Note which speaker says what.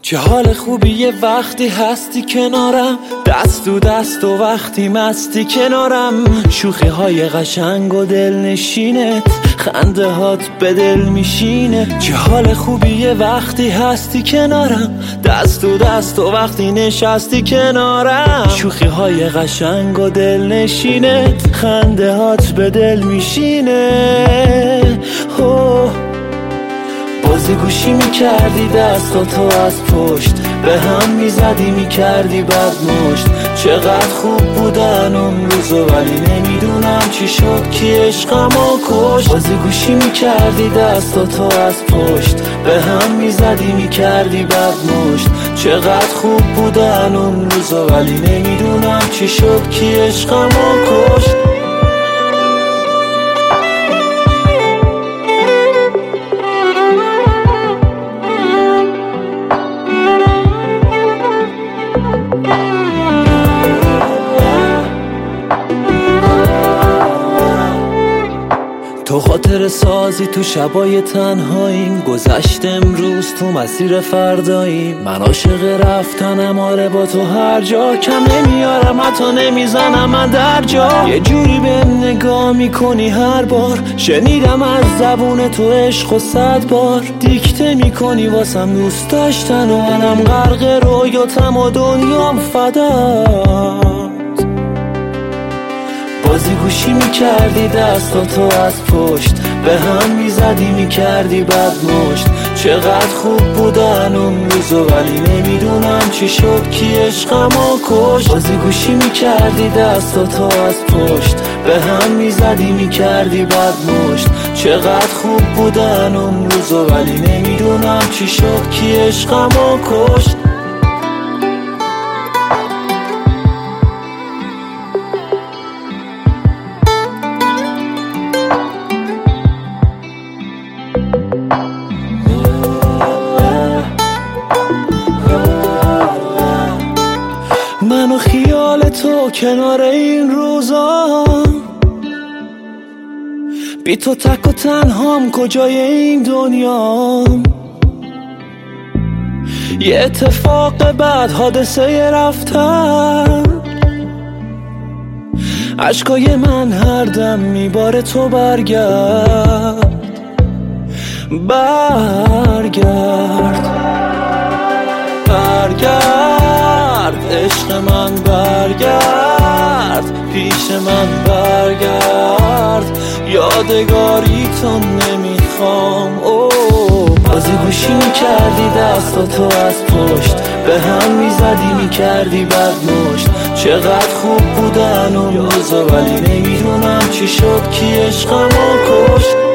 Speaker 1: چه حال خوبی یه وقتی هستی کنارم، دست تو دست و وقتی مستی کنارم. شوخی های قشنگ و دلنشینت، خنده هات به دل میشینه. چه حال خوبی یه وقتی هستی کنارم، دست تو دست و وقتی نشستی کنارم. شوخی های قشنگ و دلنشینت، خنده هات به دل میشینه. بازی گوشی میکردی دستاتو از پشت، به هم میزدی میکردی بد مشت. چقدر خوب بودن اون روزا، ولی نمیدونم چی شد کی عشقمو کشت. بازی گوشی میکردی دستاتو از پشت، به هم میزدی میکردی بد مشت. چقدر خوب بودن اون روزا، ولی نمیدونم چی شد کی عشقمو کشت. تو خاطر سازی تو شبای تنهاییم، گذشت امروز تو مسیر فرداییم. من عاشق رفتنم آره با تو هر جا، کم نمیارم حتی نمیزنم من در جا. یه جوری به نگاه میکنی هر بار، شنیدم از زبون تو عشق و 100 بار. دیکته میکنی واسم دوست داشتن و منم غرق رویاتم و دنیام فدا. بازی گوشی میکردی دستاتو از پشت، به هم میزدی میکردی بد مشت. چقدر خوب بودن اون روزا، ولی نمیدونم چی شد کی عشقمو کشت. بازی گوشی میکردی دستاتو از پشت، به هم میزدی میکردی بد مشت. چقدر خوب بودن اون روزا، ولی نمیدونم چی شد کی عشقمو کشت. من و خیال تو کنار این روزا، بی تو تک و تنهام کجای این دنیا. یه اتفاق بعد حادثه رفتن، عشقای من هر دم میباره. تو برگرد برگرد برگرد، عشق من برگرد، پیش من برگرد. یادگاری تو نمیخوام. بازی گوشی میکردی دستاتو از پشت، به هم میزدی میکردی بد مشت. چقدر خوب بودن اون روزا، ولی نمیدونم چی شد کی عشقمو کشت.